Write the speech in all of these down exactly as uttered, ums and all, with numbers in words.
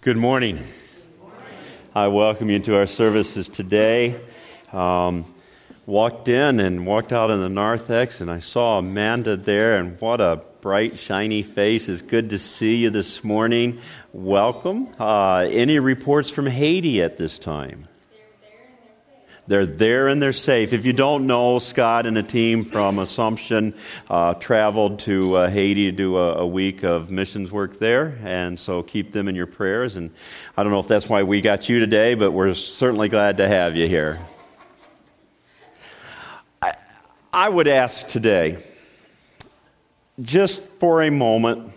Good morning. Good morning. I welcome you to our services today. Um, walked in and walked out in the narthex, and I saw Amanda there, and what a bright, shiny face. It's good to see you this morning. Welcome. Uh, any reports from Haiti at this time? They're there and they're safe. If you don't know, Scott and a team from Assumption uh, traveled to uh, Haiti to do a, a week of missions work there, and so keep them in your prayers. And I don't know if that's why we got you today, but we're certainly glad to have you here. I, I would ask today, just for a moment,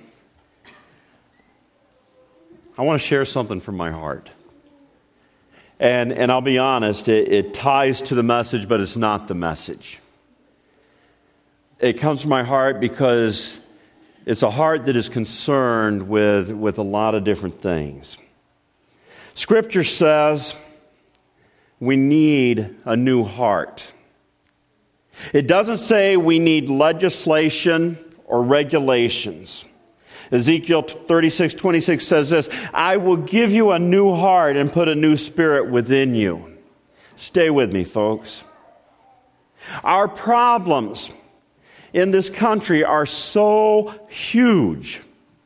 I want to share something from my heart. And and I'll be honest, it, it ties to the message, but it's not the message. It comes from my heart because it's a heart that is concerned with, with a lot of different things. Scripture says we need a new heart. It doesn't say we need legislation or regulations. Ezekiel thirty-six twenty-six says this, I will give you a new heart and put a new spirit within you. Stay with me, folks. Our problems in this country are so huge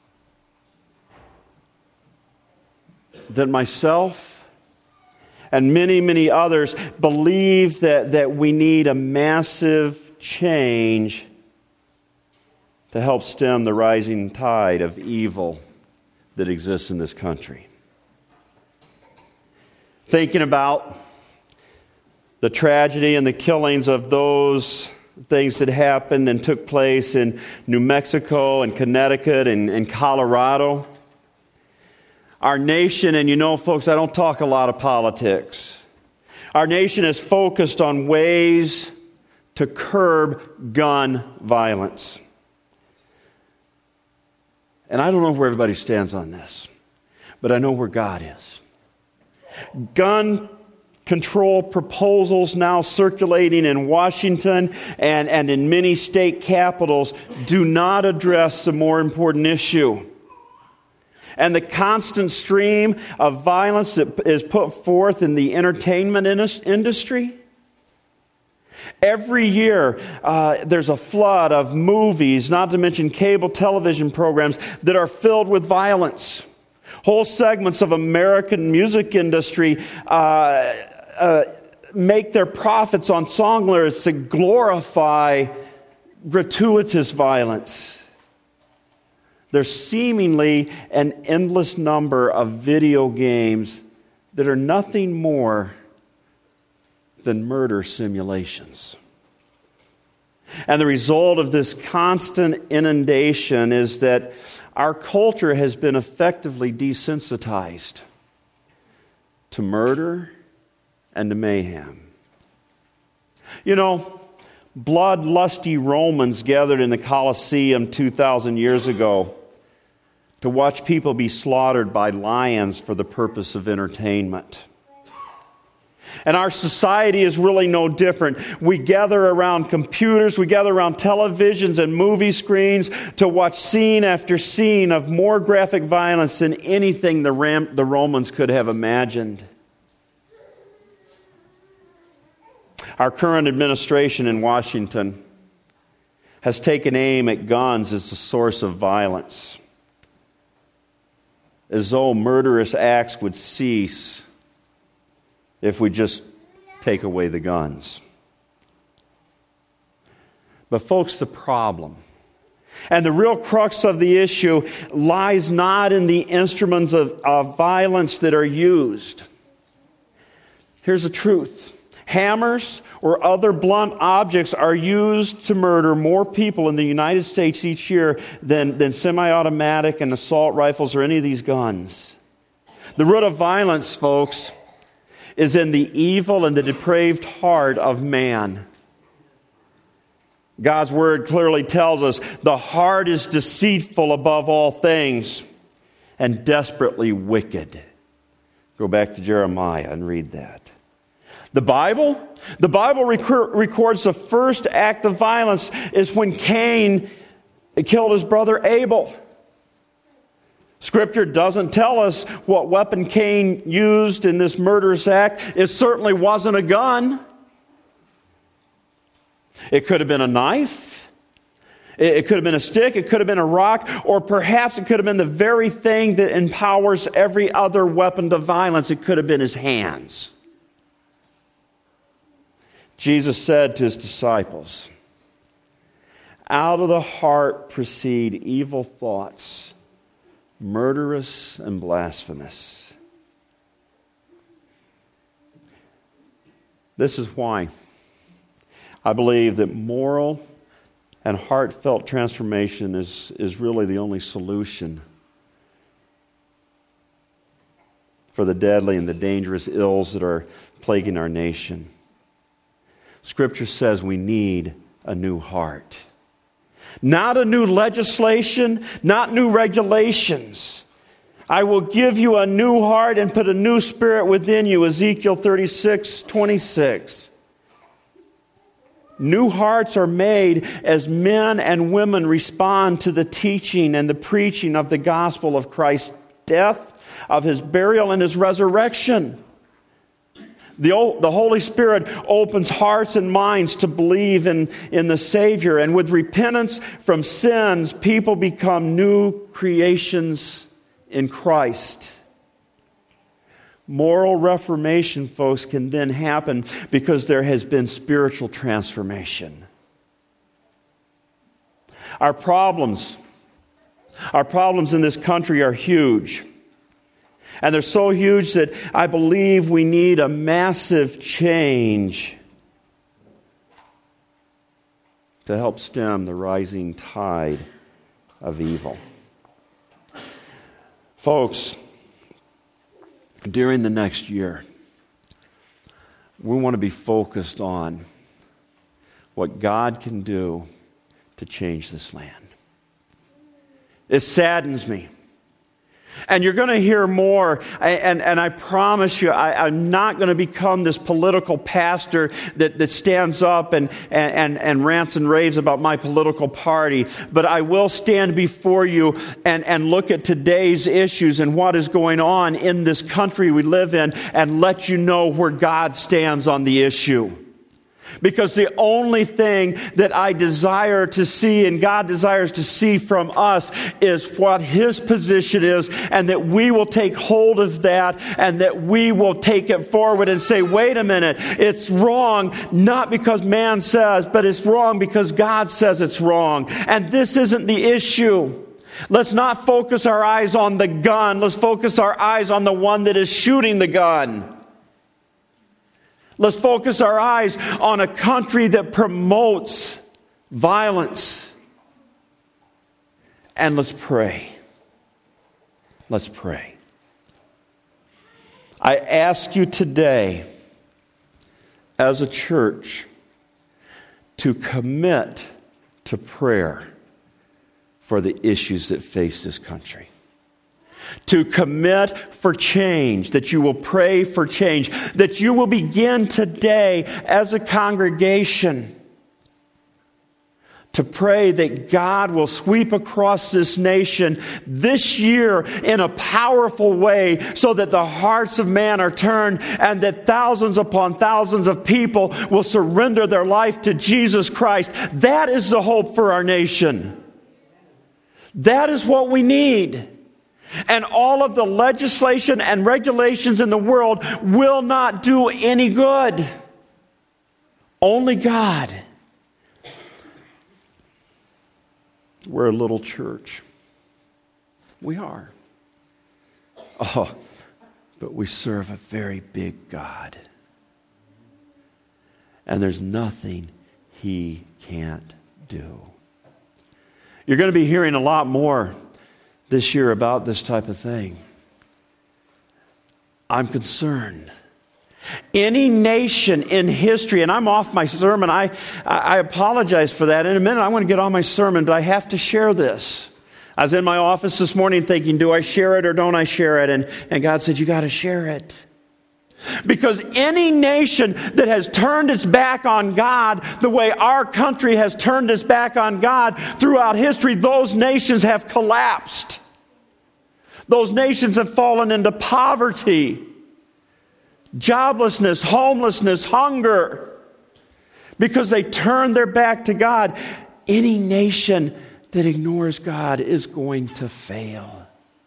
that myself and many, many others believe that, that we need a massive change to help stem the rising tide of evil that exists in this country. Thinking about the tragedy and the killings of those things that happened and took place in New Mexico and Connecticut and, and Colorado. Our nation, and you know, folks, I don't talk a lot of politics. Our nation is focused on ways to curb gun violence. And I don't know where everybody stands on this, but I know where God is. Gun control proposals now circulating in Washington and, and in many state capitals do not address the more important issue. And the constant stream of violence that is put forth in the entertainment industry. Every year, uh, there's a flood of movies, not to mention cable television programs, that are filled with violence. Whole segments of American music industry uh, uh, make their profits on song lyrics to glorify gratuitous violence. There's seemingly an endless number of video games that are nothing more than murder simulations. And the result of this constant inundation is that our culture has been effectively desensitized to murder and to mayhem. You know, bloodlusty Romans gathered in the Colosseum two thousand years ago to watch people be slaughtered by lions for the purpose of entertainment. And our society is really no different. We gather around computers, we gather around televisions and movie screens to watch scene after scene of more graphic violence than anything the, Ram- the Romans could have imagined. Our current administration in Washington has taken aim at guns as the source of violence, as though murderous acts would cease if we just take away the guns. But folks, the problem, and the real crux of the issue, lies not in the instruments of, of violence that are used. Here's the truth. Hammers or other blunt objects are used to murder more people in the United States each year than, than semi-automatic and assault rifles or any of these guns. The root of violence, folks, is in the evil and the depraved heart of man. God's Word clearly tells us the heart is deceitful above all things and desperately wicked. Go back to Jeremiah and read that. The Bible, the Bible rec- records the first act of violence is when Cain killed his brother Abel. Scripture doesn't tell us what weapon Cain used in this murderous act. It certainly wasn't a gun. It could have been a knife. It could have been a stick. It could have been a rock. Or perhaps it could have been the very thing that empowers every other weapon to violence. It could have been his hands. Jesus said to his disciples, "Out of the heart proceed evil thoughts, murderous and blasphemous." This is why I believe that moral and heartfelt transformation is, is really the only solution for the deadly and the dangerous ills that are plaguing our nation. Scripture says we need a new heart. Not a new legislation, not new regulations. I will give you a new heart and put a new spirit within you, Ezekiel thirty-six twenty-six. New hearts are made as men and women respond to the teaching and the preaching of the gospel of Christ's death, of his burial, and his resurrection. The, the Holy Spirit opens hearts and minds to believe in, in the Savior. And with repentance from sins, people become new creations in Christ. Moral reformation, folks, can then happen because there has been spiritual transformation. Our problems, our problems in this country are huge. And they're so huge that I believe we need a massive change to help stem the rising tide of evil. Folks, during the next year, we want to be focused on what God can do to change this land. It saddens me. And you're going to hear more, and, and I promise you, I, I'm not going to become this political pastor that, that stands up and, and, and rants and raves about my political party, but I will stand before you and, and look at today's issues and what is going on in this country we live in and let you know where God stands on the issue. Because the only thing that I desire to see and God desires to see from us is what His position is, and that we will take hold of that and that we will take it forward and say, wait a minute, it's wrong not because man says, but it's wrong because God says it's wrong. And this isn't the issue. Let's not focus our eyes on the gun. Let's focus our eyes on the one that is shooting the gun. Let's focus our eyes on a country that promotes violence. And let's pray. Let's pray. I ask you today, as a church, to commit to prayer for the issues that face this country. To commit for change, that you will pray for change, that you will begin today as a congregation to pray that God will sweep across this nation this year in a powerful way so that the hearts of man are turned and that thousands upon thousands of people will surrender their life to Jesus Christ. That is the hope for our nation. That is what we need. And all of the legislation and regulations in the world will not do any good. Only God. We're a little church. We are. Oh, but we serve a very big God. And there's nothing He can't do. You're going to be hearing a lot more this year about this type of thing. I'm concerned. Any nation in history, and I'm off my sermon, I, I apologize for that. In a minute, I want to get on my sermon, but I have to share this. I was in my office this morning thinking, do I share it or don't I share it? And, and God said, you got to share it. Because any nation that has turned its back on God, the way our country has turned its back on God throughout history, those nations have collapsed. Those nations have fallen into poverty, joblessness, homelessness, hunger, because they turn their back to God. Any nation that ignores God is going to fail.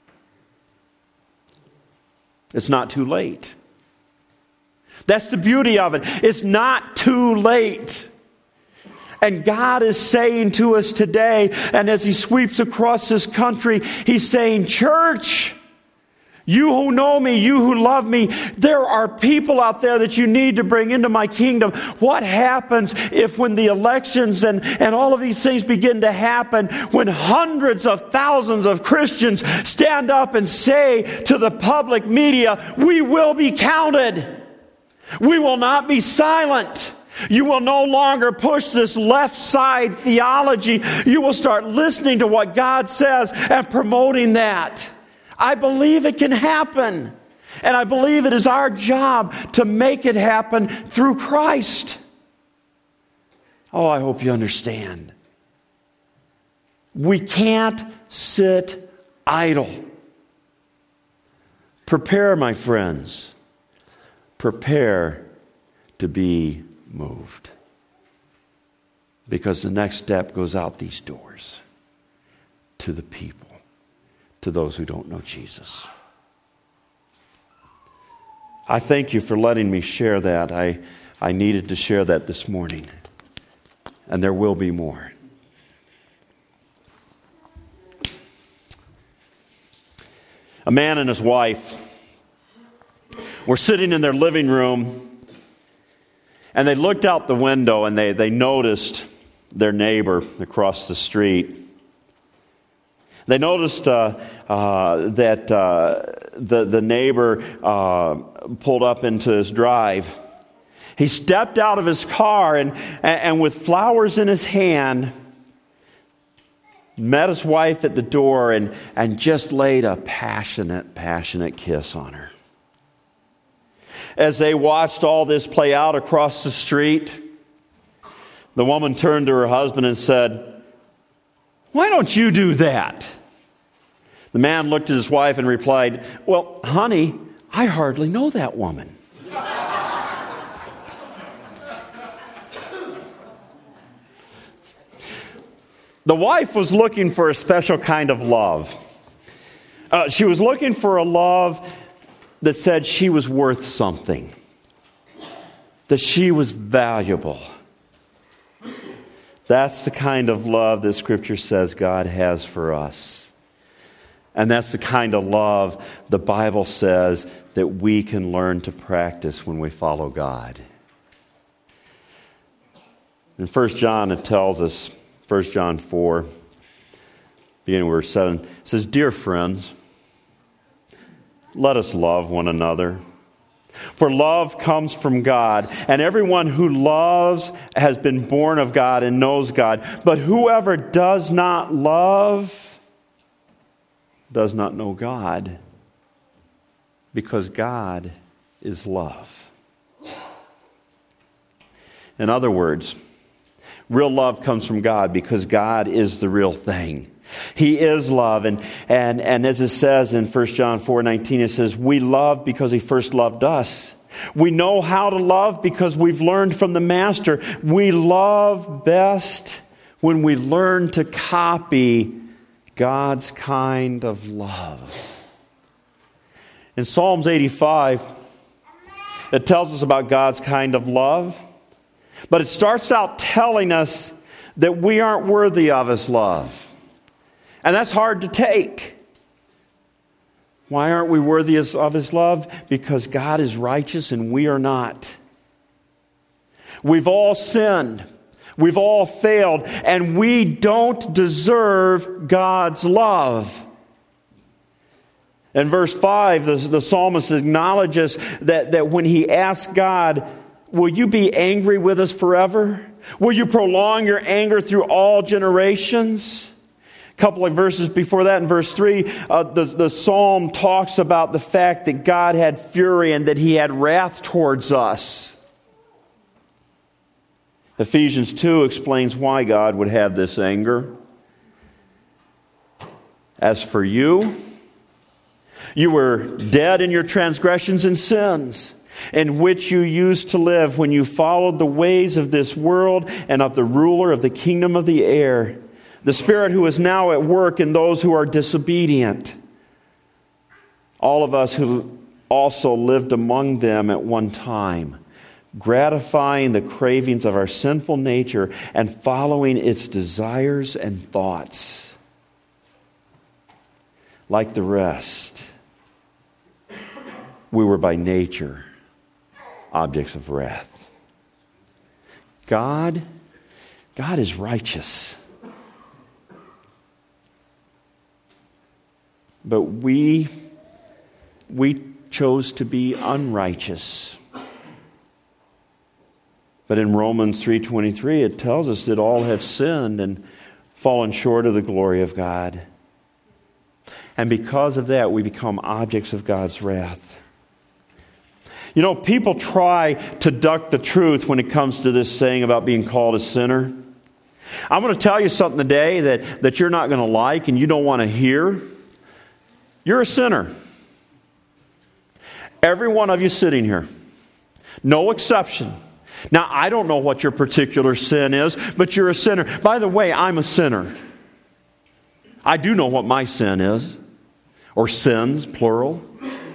It's not too late. That's the beauty of it. It's not too late. And God is saying to us today, and as He sweeps across this country, He's saying, church, you who know me, you who love me, there are people out there that you need to bring into my kingdom. What happens if when the elections and, and all of these things begin to happen, when hundreds of thousands of Christians stand up and say to the public media, we will be counted. We will not be silent. You will no longer push this left side theology. You will start listening to what God says and promoting that. I believe it can happen. And I believe it is our job to make it happen through Christ. Oh, I hope you understand. We can't sit idle. Prepare, my friends. Prepare to be moved. Because the next step goes out these doors to the people, to those who don't know Jesus. I thank you for letting me share that. I, I needed to share that this morning. And there will be more. A man and his wife were sitting in their living room, and they looked out the window and they, they noticed their neighbor across the street. They noticed uh, uh, that uh, the, the neighbor uh, pulled up into his drive. He stepped out of his car and, and with flowers in his hand, met his wife at the door and, and just laid a passionate, passionate kiss on her. As they watched all this play out across the street, the woman turned to her husband and said, "Why don't you do that?" The man looked at his wife and replied, "Well, honey, I hardly know that woman." The wife was looking for a special kind of love. Uh, she was looking for a love that said she was worth something, that she was valuable. That's the kind of love that Scripture says God has for us. And that's the kind of love the Bible says that we can learn to practice when we follow God. In First John, it tells us, First John four, beginning with verse seven, it says, "Dear friends, let us love one another. For love comes from God, and everyone who loves has been born of God and knows God. But whoever does not love does not know God, because God is love." In other words, real love comes from God because God is the real thing. He is love. And, and, and as it says in First John four nineteen, it says, we love because He first loved us. We know how to love because we've learned from the Master. We love best when we learn to copy God's kind of love. In Psalms eighty-five, it tells us about God's kind of love. But it starts out telling us that we aren't worthy of His love. And that's hard to take. Why aren't we worthy of His love? Because God is righteous and we are not. We've all sinned. We've all failed. And we don't deserve God's love. In verse five, the, the psalmist acknowledges that, that when he asks God, "Will you be angry with us forever? Will you prolong your anger through all generations?" A couple of verses before that, in verse three, uh, the, the psalm talks about the fact that God had fury and that He had wrath towards us. Ephesians two explains why God would have this anger. "As for you, You were dead in your transgressions and sins, in which you used to live when you followed the ways of this world and of the ruler of the kingdom of the air, the spirit who is now at work in those who are disobedient. All of us who also lived among them at one time, gratifying the cravings of our sinful nature and following its desires and thoughts. Like the rest, we were by nature objects of wrath. God, God is righteous. But we, we chose to be unrighteous. But in Romans three twenty-three, it tells us that all have sinned and fallen short of the glory of God. And because of that, we become objects of God's wrath. You know, people try to duck the truth when it comes to this saying about being called a sinner. I'm going to tell you something today that, that you're not going to like and you don't want to hear. You're a sinner. Every one of you sitting here. No exception. Now, I don't know what your particular sin is, but you're a sinner. By the way, I'm a sinner. I do know what my sin is. Or sins, plural.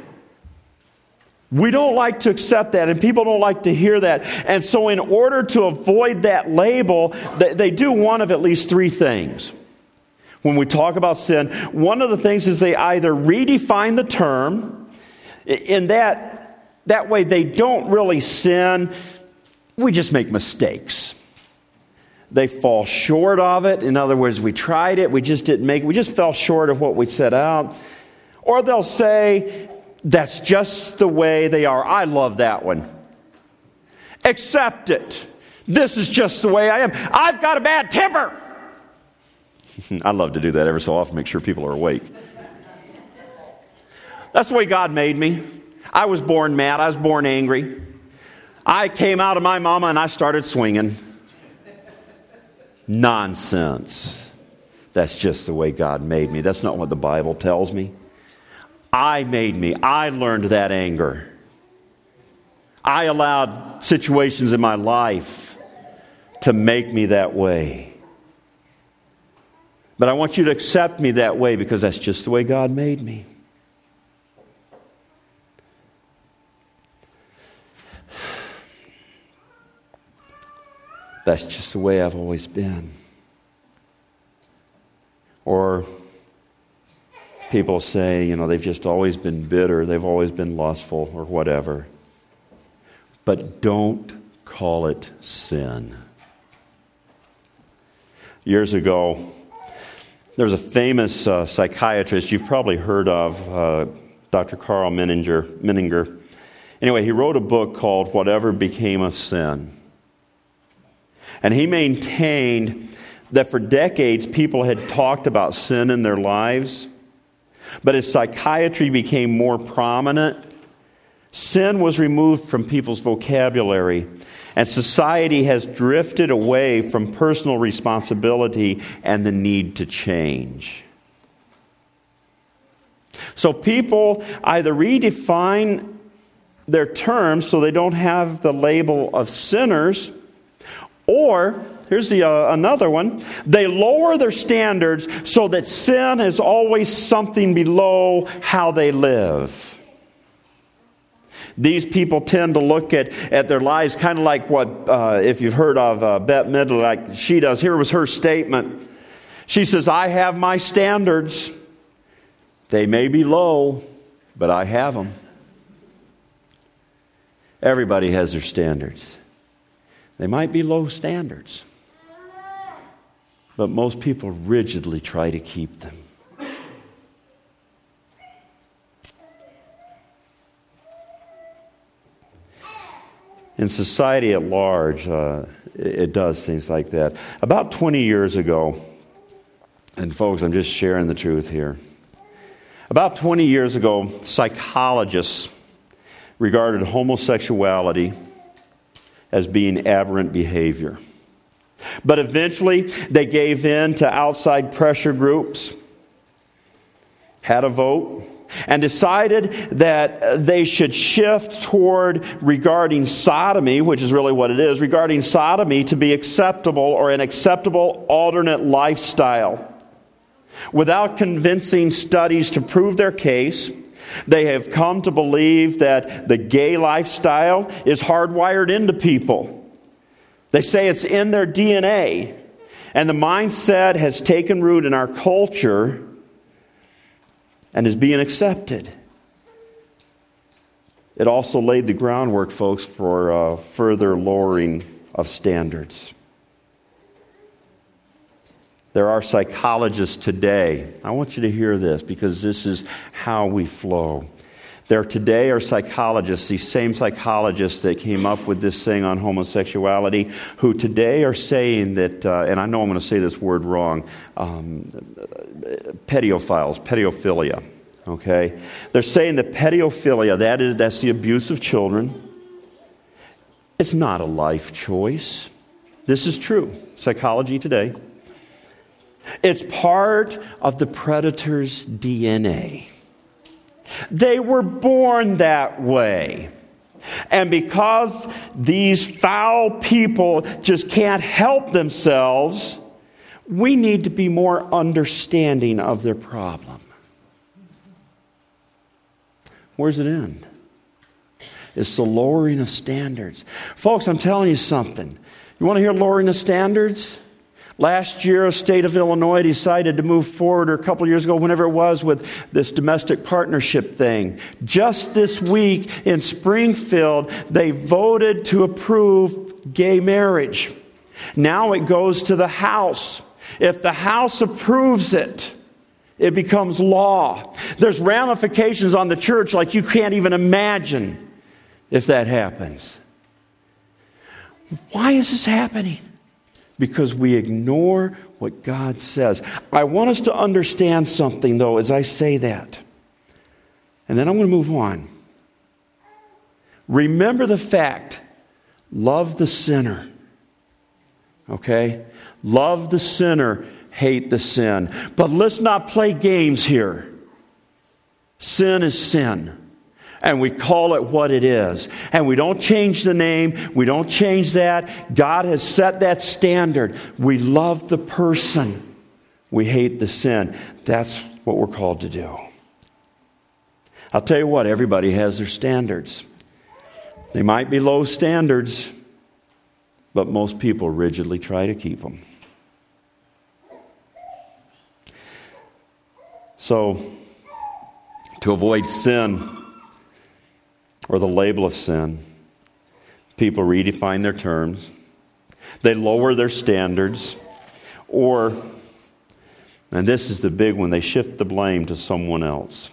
We don't like to accept that, and people don't like to hear that. And so in order to avoid that label, they do one of at least three things. When we talk about sin, one of the things is they either redefine the term, in that, that way they don't really sin, we just make mistakes. They fall short of it. In other words, we tried it, we just didn't make it, we just fell short of what we set out. Or they'll say, that's just the way they are. I love that one. Accept it. This is just the way I am. I've got a bad temper. I love to do that every so often, make sure people are awake. That's the way God made me. I was born mad. I was born angry. I came out of my mama and I started swinging. Nonsense. That's just the way God made me. That's not what the Bible tells me. I made me. I learned that anger. I allowed situations in my life to make me that way. But I want you to accept me that way because that's just the way God made me. That's just the way I've always been. Or people say, you know, they've just always been bitter, they've always been lustful, or whatever. But don't call it sin. Years ago, there was a famous uh, psychiatrist you've probably heard of, uh, Doctor Carl Menninger, Menninger. Anyway, he wrote a book called Whatever Became of Sin. And he maintained that for decades people had talked about sin in their lives. But as psychiatry became more prominent, sin was removed from people's vocabulary. And society has drifted away from personal responsibility and the need to change. So people either redefine their terms so they don't have the label of sinners, or, here's the uh, another one, they lower their standards so that sin is always something below how they live. These people tend to look at, at their lives kind of like what, uh, if you've heard of uh, Bette Midler, like she does. Here was her statement. She says, I have my standards. They may be low, but I have them. Everybody has their standards. They might be low standards, but most people rigidly try to keep them. In society at large, uh, it does things like that. About twenty years ago, and folks, I'm just sharing the truth here. About twenty years ago, psychologists regarded homosexuality as being aberrant behavior. But eventually, they gave in to outside pressure groups, had a vote, and decided that they should shift toward regarding sodomy, which is really what it is, regarding sodomy to be acceptable or an acceptable alternate lifestyle. Without convincing studies to prove their case, they have come to believe that the gay lifestyle is hardwired into people. They say it's in their D N A, and the mindset has taken root in our culture and is being accepted. It also laid the groundwork, folks, for uh, further lowering of standards. There are psychologists today. I want you to hear this because this is how we flow. There today are psychologists, these same psychologists that came up with this thing on homosexuality, who today are saying that, uh, and I know I'm going to say this word wrong, um, pedophiles, pedophilia, okay? They're saying that pedophilia, that is, that's the abuse of children. It's not a life choice. This is true. Psychology today. It's part of the predator's D N A. They were born that way. And because these foul people just can't help themselves, we need to be more understanding of their problem. Where's it end? It's the lowering of standards. Folks, I'm telling you something. You want to hear lowering of standards? Last year, a state of Illinois decided to move forward, or a couple years ago, whenever it was, with this domestic partnership thing. Just this week in Springfield, they voted to approve gay marriage. Now it goes to the House. If the House approves it, it becomes law. There's ramifications on the church like you can't even imagine if that happens. Why is this happening? Because we ignore what God says. I want us to understand something, though, as I say that. And then I'm going to move on. Remember the fact, love the sinner. Okay? Love the sinner, hate the sin. But let's not play games here. Sin is sin. And we call it what it is. And we don't change the name. We don't change that. God has set that standard. We love the person. We hate the sin. That's what we're called to do. I'll tell you what, everybody has their standards. They might be low standards, but most people rigidly try to keep them. So, to avoid sin, or the label of sin, people redefine their terms. They lower their standards. Or, and this is the big one, they shift the blame to someone else.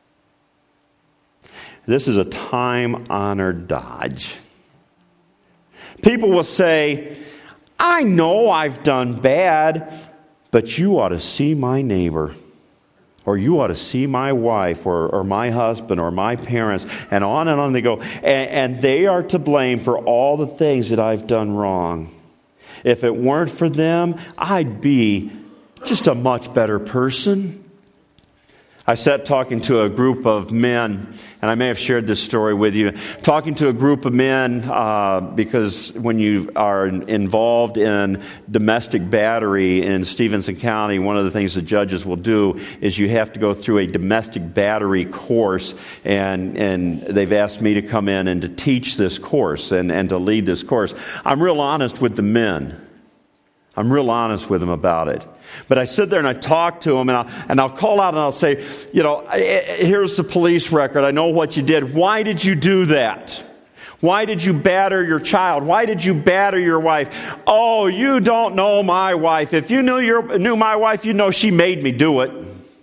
This is a time-honored dodge. People will say, I know I've done bad, but you ought to see my neighbor. Or you ought to see my wife, or, or my husband, or my parents, and on and on they go. And, and they are to blame for all the things that I've done wrong. If it weren't for them, I'd be just a much better person. I sat talking to a group of men, and I may have shared this story with you, talking to a group of men uh, because when you are involved in domestic battery in Stevenson County, one of the things the judges will do is you have to go through a domestic battery course, and, and they've asked me to come in and to teach this course and, and to lead this course. I'm real honest with the men. I'm real honest with them about it. But I sit there and I talk to them, and I'll, and I'll call out and I'll say, you know, here's the police record. I know what you did. Why did you do that? Why did you batter your child? Why did you batter your wife? Oh, you don't know my wife. If you knew your knew my wife, you'd know she made me do it.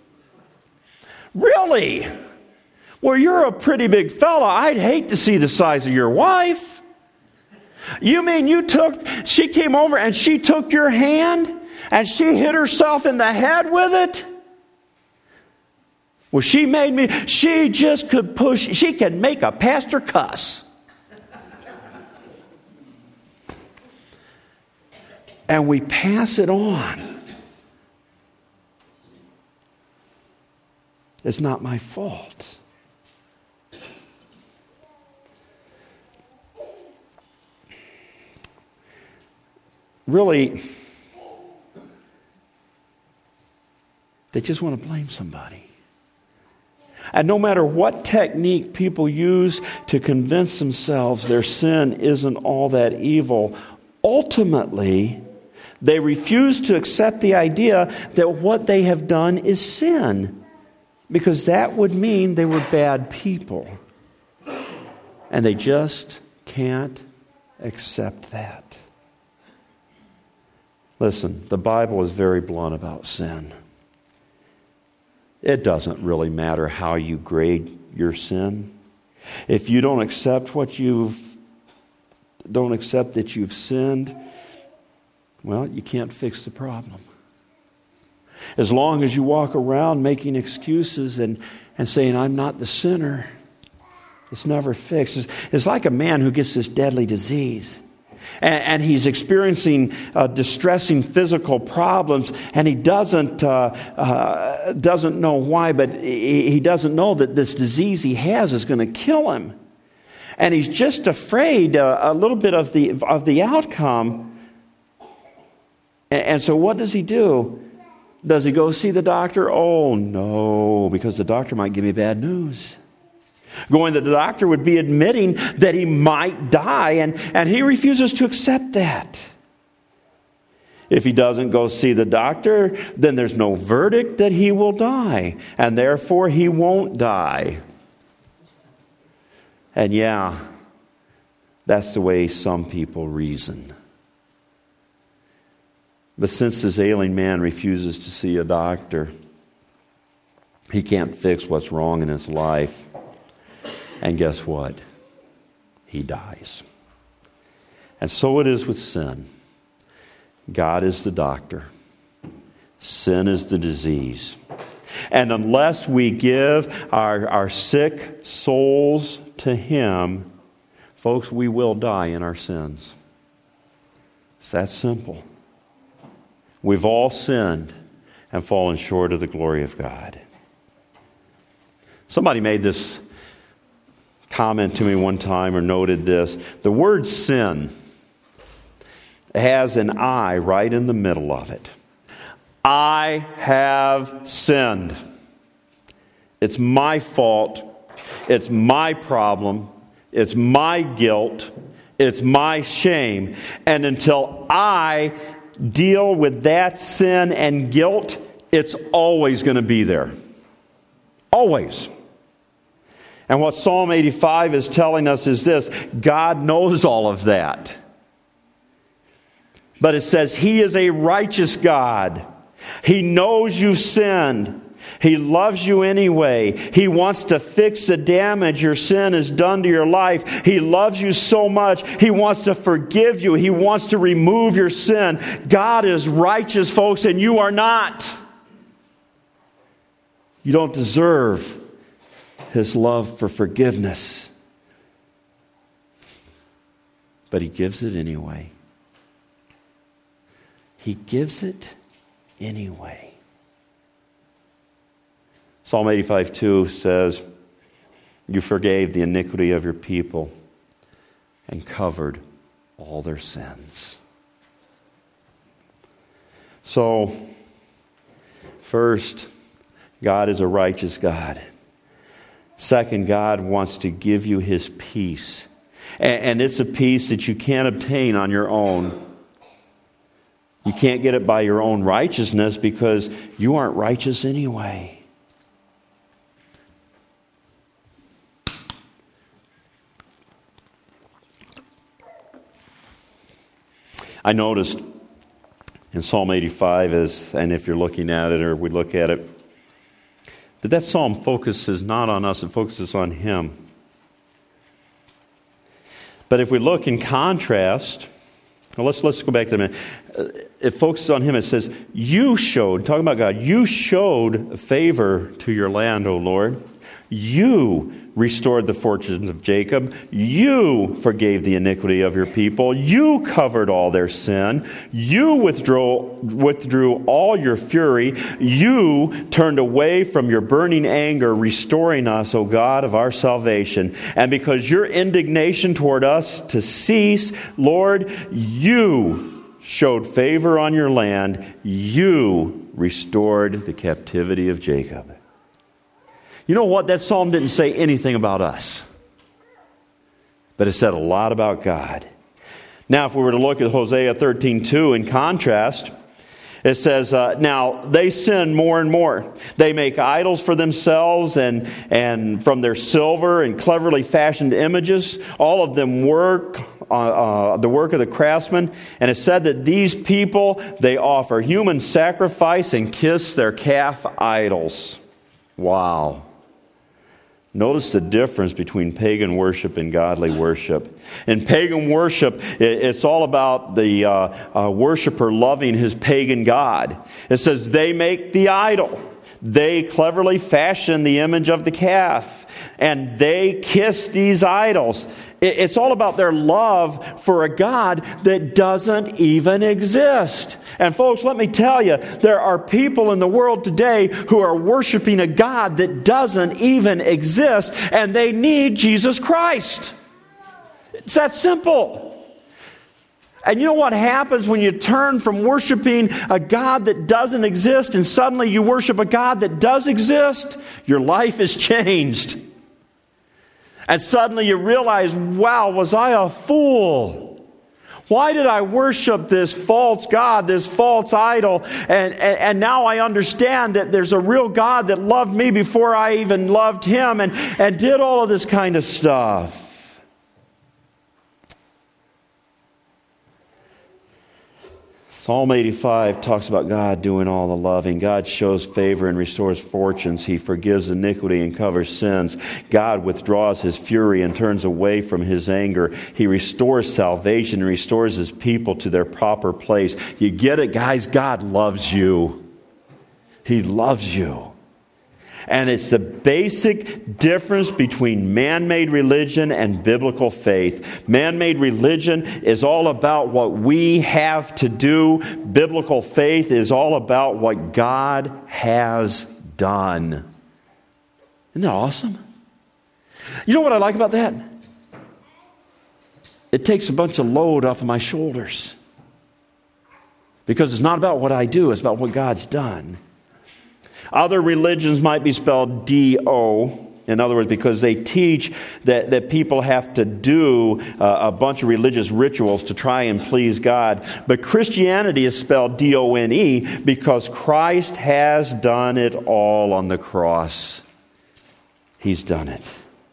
Really? Well, you're a pretty big fella. I'd hate to see the size of your wife. You mean you took, she came over and she took your hand and she hit herself in the head with it? Well, she made me, she just could push, she can make a pastor cuss. And we pass it on. It's not my fault. Really, they just want to blame somebody. And no matter what technique people use to convince themselves their sin isn't all that evil, ultimately, they refuse to accept the idea that what they have done is sin, because that would mean they were bad people. And they just can't accept that. Listen, the Bible is very blunt about sin. It doesn't really matter how you grade your sin. If you don't accept what you've, don't accept that you've sinned, well, you can't fix the problem. As long as you walk around making excuses and, and saying, I'm not the sinner, it's never fixed. It's, it's like a man who gets this deadly disease. And, and he's experiencing uh, distressing physical problems, and he doesn't uh, uh, doesn't know why, but he, he doesn't know that this disease he has is going to kill him, and he's just afraid uh, a little bit of the of the outcome. And, and so, what does he do? Does he go see the doctor? Oh no, because the doctor might give me bad news. Going to the doctor would be admitting that he might die, and, and he refuses to accept that. If he doesn't go see the doctor, then there's no verdict that he will die, and therefore he won't die. And yeah, that's the way some people reason. But since this ailing man refuses to see a doctor, he can't fix what's wrong in his life. And guess what? He dies. And so it is with sin. God is the doctor. Sin is the disease. And unless we give our, our sick souls to Him, folks, we will die in our sins. It's that simple. We've all sinned and fallen short of the glory of God. Somebody made this comment to me one time, or noted this. The word sin has an I right in the middle of it. I have sinned. It's my fault. It's my problem. It's my guilt. It's my shame. And until I deal with that sin and guilt, it's always going to be there. Always. And what Psalm eighty-five is telling us is this: God knows all of that. But it says He is a righteous God. He knows you've sinned. He loves you anyway. He wants to fix the damage your sin has done to your life. He loves you so much. He wants to forgive you. He wants to remove your sin. God is righteous, folks, and you are not. You don't deserve His love for forgiveness. But He gives it anyway. He gives it anyway. Psalm eighty-five two says, you forgave the iniquity of your people and covered all their sins. So, first, God is a righteous God. Second, God wants to give you His peace. And it's a peace that you can't obtain on your own. You can't get it by your own righteousness because you aren't righteous anyway. I noticed in Psalm eighty-five, as, and if you're looking at it or we look at it, that that psalm focuses not on us, it focuses on Him. But if we look in contrast, well, let's let's go back to a minute. It focuses on Him. It says, you showed, talking about God, you showed favor to your land, O Lord. You restored the fortunes of Jacob. You forgave the iniquity of your people. You covered all their sin. You withdrew, withdrew all your fury. You turned away from your burning anger, restoring us, O God of our salvation. And because your indignation toward us to cease, Lord, you showed favor on your land. You restored the captivity of Jacob. You know what? That psalm didn't say anything about us. But it said a lot about God. Now, if we were to look at Hosea thirteen two in contrast, it says, uh, now they sin more and more. They make idols for themselves and, and from their silver and cleverly fashioned images. All of them work, uh, uh, the work of the craftsman. And it said that these people, they offer human sacrifice and kiss their calf idols. Wow. Notice the difference between pagan worship and godly worship. In pagan worship, it's all about the uh, uh, worshiper loving his pagan god. It says they make the idol. They cleverly fashion the image of the calf. And they kiss these idols. It's all about their love for a God that doesn't even exist. And folks, let me tell you, there are people in the world today who are worshiping a God that doesn't even exist, and they need Jesus Christ. It's that simple. And you know what happens when you turn from worshiping a God that doesn't exist and suddenly you worship a God that does exist? Your life is changed. And suddenly you realize, wow, was I a fool? Why did I worship this false God, this false idol? And, and, and now I understand that there's a real God that loved me before I even loved Him and, and did all of this kind of stuff. Psalm eighty-five talks about God doing all the loving. God shows favor and restores fortunes. He forgives iniquity and covers sins. God withdraws His fury and turns away from His anger. He restores salvation and restores His people to their proper place. You get it, guys? God loves you. He loves you. And it's the basic difference between man-made religion and biblical faith. Man-made religion is all about what we have to do. Biblical faith is all about what God has done. Isn't that awesome? You know what I like about that? It takes a bunch of load off of my shoulders. Because it's not about what I do, it's about what God's done. Other religions might be spelled D O, in other words, because they teach that, that people have to do uh, a bunch of religious rituals to try and please God. But Christianity is spelled D O N E because Christ has done it all on the cross. He's done it.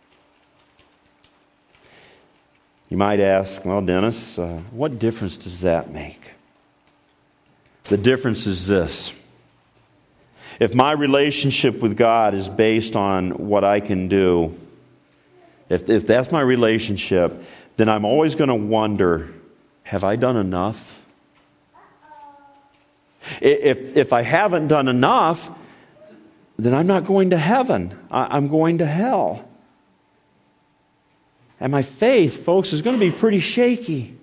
You might ask, well, Dennis, uh, what difference does that make? The difference is this. If my relationship with God is based on what I can do, if, if that's my relationship, then I'm always going to wonder, have I done enough? If, if I haven't done enough, then I'm not going to heaven. I, I'm going to hell. And my faith, folks, is going to be pretty shaky.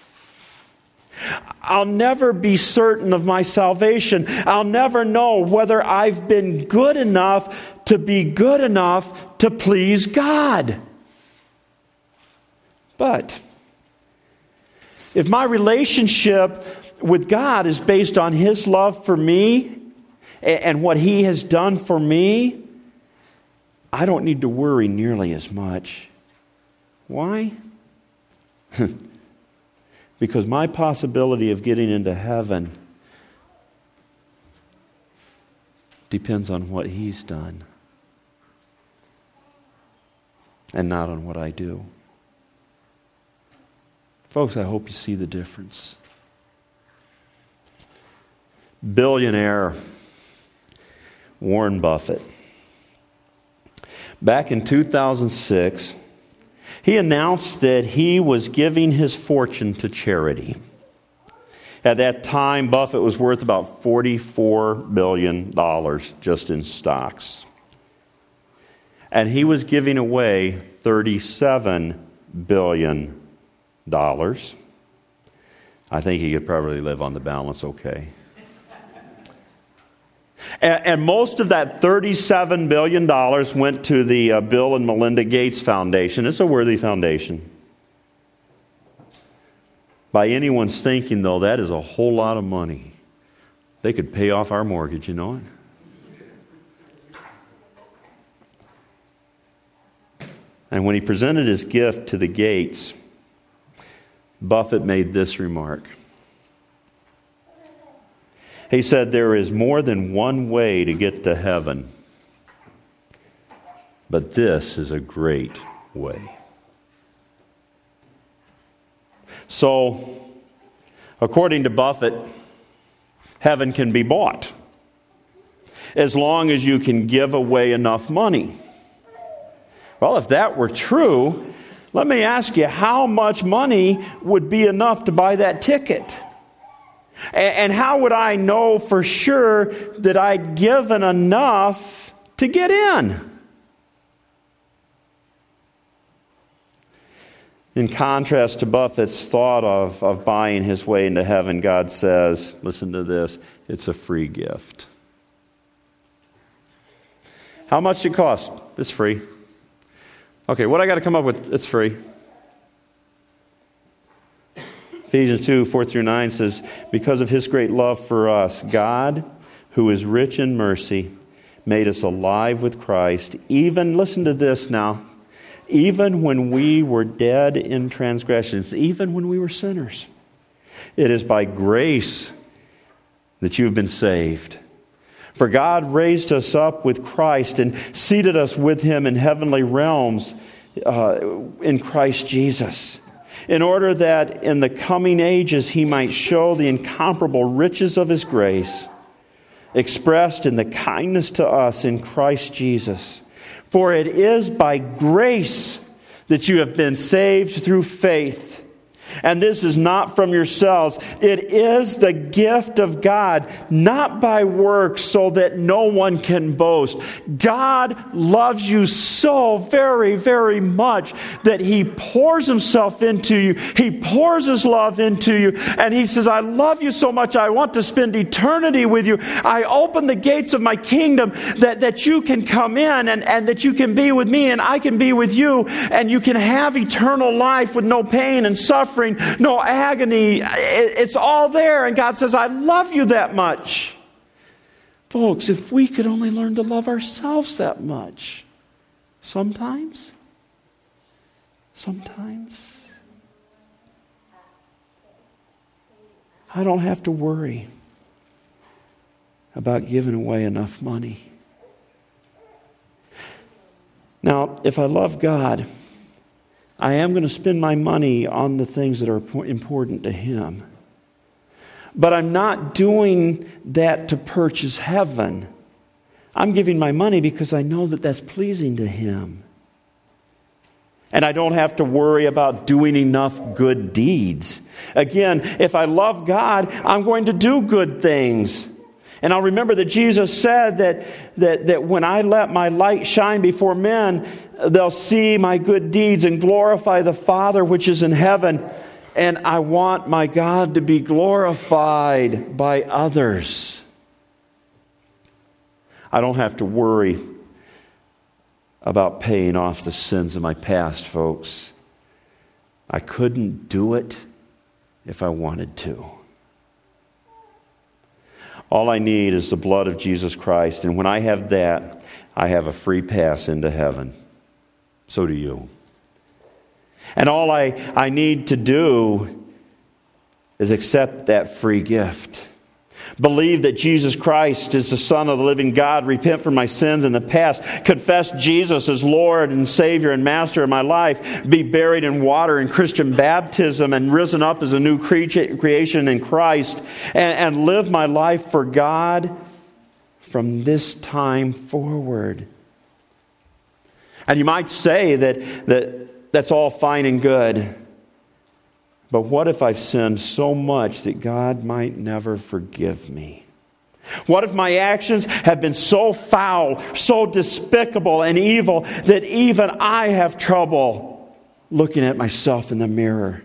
I'll never be certain of my salvation. I'll never know whether I've been good enough to be good enough to please God. But if my relationship with God is based on His love for me and what He has done for me, I don't need to worry nearly as much. Why? Because my possibility of getting into heaven depends on what He's done and not on what I do. Folks, I hope you see the difference. Billionaire Warren Buffett. Back in two thousand six, he announced that he was giving his fortune to charity. At that time, Buffett was worth about forty-four billion dollars just in stocks. And he was giving away thirty-seven billion dollars. I think he could probably live on the balance okay. And, and most of that thirty-seven billion dollars went to the uh, Bill and Melinda Gates Foundation. It's a worthy foundation. By anyone's thinking, though, that is a whole lot of money. They could pay off our mortgage, you know it? And when he presented his gift to the Gates, Buffett made this remark. He said, "There is more than one way to get to heaven, but this is a great way." So, according to Buffett, heaven can be bought as long as you can give away enough money. Well, if that were true, let me ask you, how much money would be enough to buy that ticket? And how would I know for sure that I'd given enough to get in? In contrast to Buffett's thought of, of buying his way into heaven, God says, listen to this, it's a free gift. How much does it cost? It's free. Okay, what I got to come up with? It's free. Ephesians two, four through nine says, because of his great love for us, God, who is rich in mercy, made us alive with Christ, even, listen to this now, even when we were dead in transgressions, even when we were sinners. It is by grace that you've been saved. For God raised us up with Christ and seated us with him in heavenly realms uh, in Christ Jesus, in order that in the coming ages he might show the incomparable riches of his grace, expressed in the kindness to us in Christ Jesus. For it is by grace that you have been saved through faith. And this is not from yourselves. It is the gift of God, not by works, so that no one can boast. God loves you so very, very much that he pours himself into you. He pours his love into you. And he says, I love you so much, I want to spend eternity with you. I open the gates of my kingdom that, that you can come in and, and that you can be with me and I can be with you. And you can have eternal life with no pain and suffering, no agony. It's all there. And God says, I love you that much. Folks, if we could only learn to love ourselves that much. Sometimes. Sometimes. I don't have to worry about giving away enough money. Now, if I love God, I am going to spend my money on the things that are important to him. But I'm not doing that to purchase heaven. I'm giving my money because I know that that's pleasing to him. And I don't have to worry about doing enough good deeds. Again, if I love God, I'm going to do good things. And I'll remember that Jesus said that, that, that when I let my light shine before men, they'll see my good deeds and glorify the Father which is in heaven. And I want my God to be glorified by others. I don't have to worry about paying off the sins of my past, folks. I couldn't do it if I wanted to. All I need is the blood of Jesus Christ. And when I have that, I have a free pass into heaven. So do you. And all I, I need to do is accept that free gift. Believe that Jesus Christ is the Son of the living God. Repent for my sins in the past. Confess Jesus as Lord and Savior and Master of my life. Be buried in water in Christian baptism and risen up as a new creation in Christ. And, and live my life for God from this time forward. And you might say that, that that's all fine and good. But what if I've sinned so much that God might never forgive me? What if my actions have been so foul, so despicable and evil that even I have trouble looking at myself in the mirror?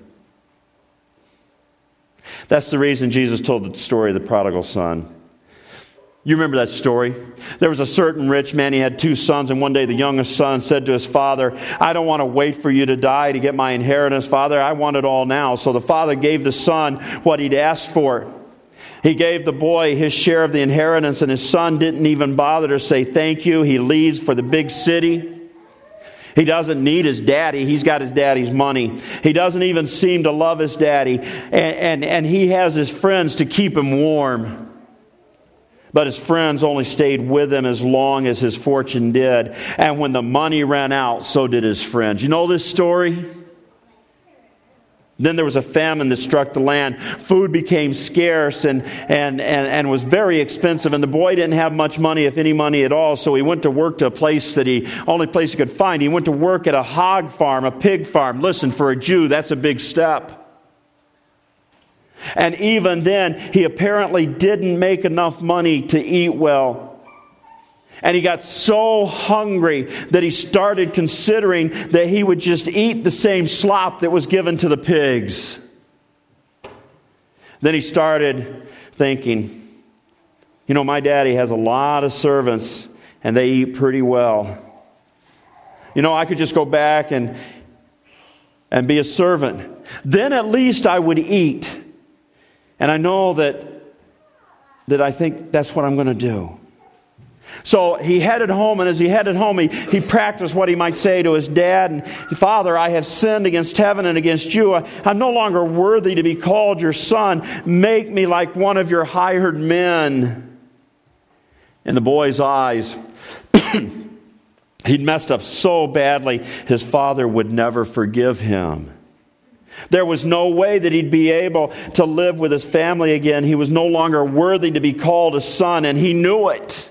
That's the reason Jesus told the story of the prodigal son. You remember that story? There was a certain rich man. He had two sons, and one day the youngest son said to his father, I don't want to wait for you to die to get my inheritance, Father. I want it all now. So the father gave the son what he'd asked for. He gave the boy his share of the inheritance, and his son didn't even bother to say thank you. He leaves for the big city. He doesn't need his daddy. He's got his daddy's money. He doesn't even seem to love his daddy. And, and, and he has his friends to keep him warm. But his friends only stayed with him as long as his fortune did. And when the money ran out, so did his friends. You know this story? Then there was a famine that struck the land. Food became scarce and, and, and, and was very expensive. And the boy didn't have much money, if any money at all. So he went to work to a place that he, only place he could find. He went to work at a hog farm, a pig farm. Listen, for a Jew, that's a big step. And even then, he apparently didn't make enough money to eat well. And he got so hungry that he started considering that he would just eat the same slop that was given to the pigs. Then he started thinking, you know, my daddy has a lot of servants and they eat pretty well. You know, I could just go back and, and be a servant. Then at least I would eat. And I know that, that I think that's what I'm going to do. So he headed home, and as he headed home, he, he practiced what he might say to his dad. And, Father, I have sinned against heaven and against you. I, I'm no longer worthy to be called your son. Make me like one of your hired men. In the boy's eyes, he'd messed up so badly, his father would never forgive him. There was no way that he'd be able to live with his family again. He was no longer worthy to be called a son, and he knew it.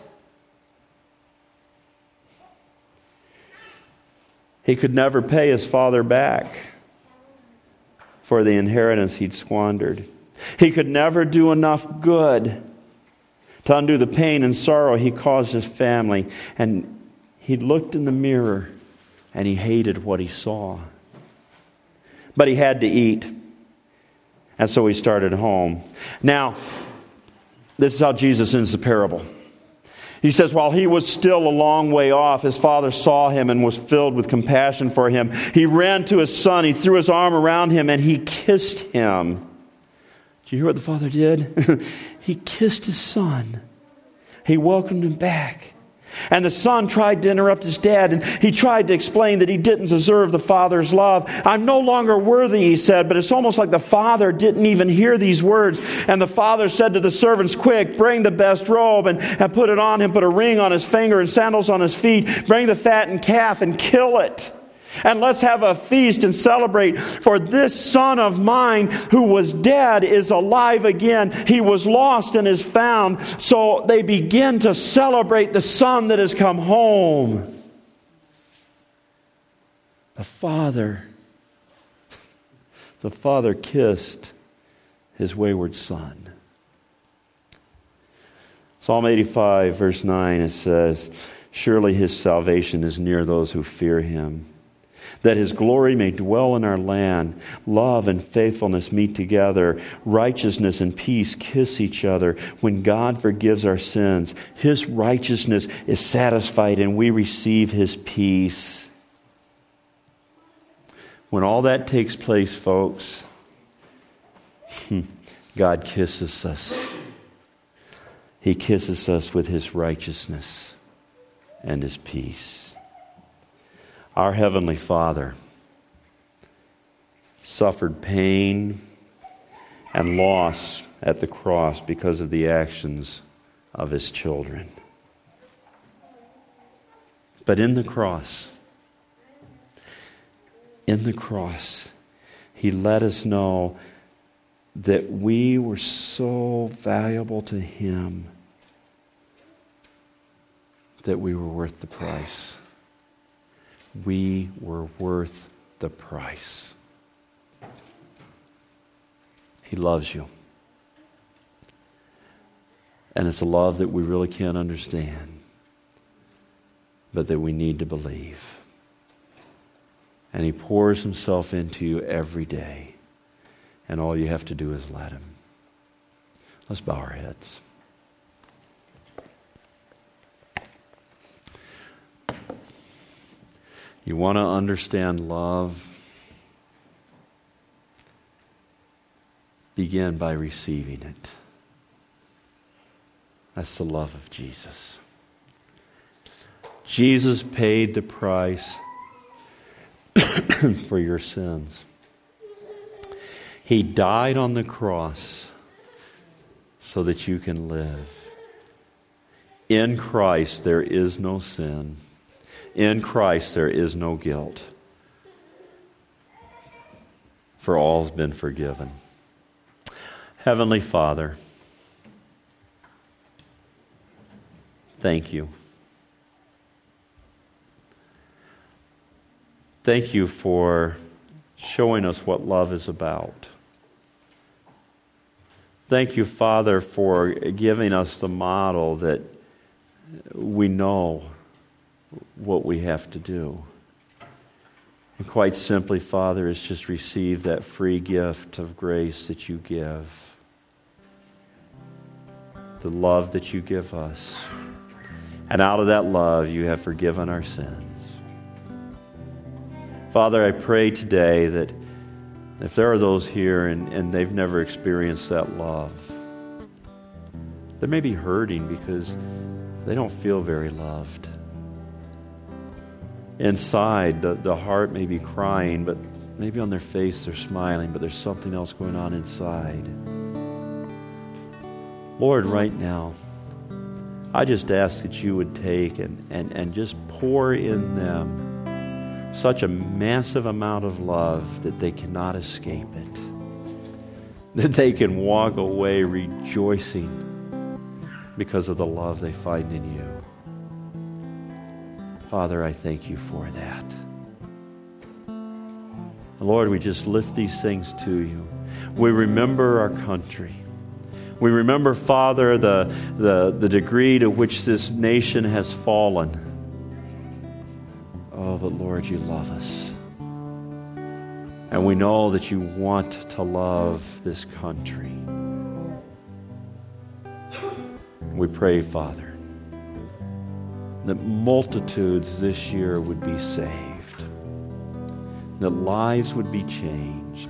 He could never pay his father back for the inheritance he'd squandered. He could never do enough good to undo the pain and sorrow he caused his family. And he looked in the mirror and he hated what he saw. But he had to eat. And so he started home. Now, this is how Jesus ends the parable. He says, while he was still a long way off, his father saw him and was filled with compassion for him. He ran to his son, he threw his arm around him, and he kissed him. Did you hear what the father did? He kissed his son. He welcomed him back. And the son tried to interrupt his dad, and he tried to explain that he didn't deserve the father's love. I'm no longer worthy, he said, but it's almost like the father didn't even hear these words. And the father said to the servants, quick, bring the best robe and, and put it on him, put a ring on his finger and sandals on his feet. Bring the fattened calf and kill it. And let's have a feast and celebrate. For this son of mine who was dead is alive again. He was lost and is found. So they begin to celebrate the son that has come home. The father, the father kissed his wayward son. Psalm eighty-five, verse nine, it says, surely his salvation is near those who fear him, that his glory may dwell in our land. Love and faithfulness meet together. Righteousness and peace kiss each other. When God forgives our sins, his righteousness is satisfied and we receive his peace. When all that takes place, folks, God kisses us. He kisses us with his righteousness and his peace. Our Heavenly Father suffered pain and loss at the cross because of the actions of his children. But in the cross, in the cross, he let us know that we were so valuable to him that we were worth the price. We were worth the price. He loves you. And it's a love that we really can't understand, but that we need to believe. And He pours Himself into you every day. And all you have to do is let Him. Let's bow our heads. You want to understand love? Begin by receiving it. That's the love of Jesus. Jesus paid the price for your sins. He died on the cross so that you can live. In Christ there is no sin. In Christ there is no guilt. For all has been forgiven. Heavenly Father, thank you. Thank you for showing us what love is about. Thank you, Father, for giving us the model that we know what we have to do. And quite simply, Father, is just receive that free gift of grace that you give. The love that you give us. And out of that love, you have forgiven our sins. Father, I pray today that if there are those here and, and they've never experienced that love, they may be hurting because they don't feel very loved. Inside, the, the heart may be crying, but maybe on their face they're smiling, but there's something else going on inside. Lord, right now, I just ask that you would take and, and, and just pour in them such a massive amount of love that they cannot escape it. That they can walk away rejoicing because of the love they find in you. Father, I thank you for that. Lord, we just lift these things to you. We remember our country. We remember, Father, the, the, the degree to which this nation has fallen. Oh, but Lord, you love us. And we know that you want to love this country. We pray, Father, that multitudes this year would be saved, that lives would be changed,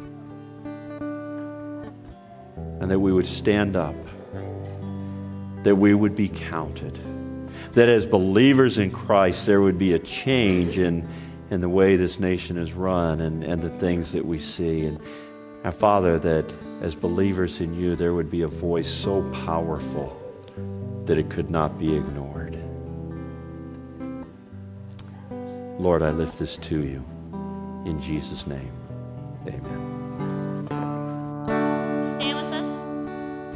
and that we would stand up, that we would be counted, that as believers in Christ there would be a change in, in the way this nation is run and, and the things that we see. And our Father, that as believers in you there would be a voice so powerful that it could not be ignored. Lord, I lift this to you. In Jesus' name, amen.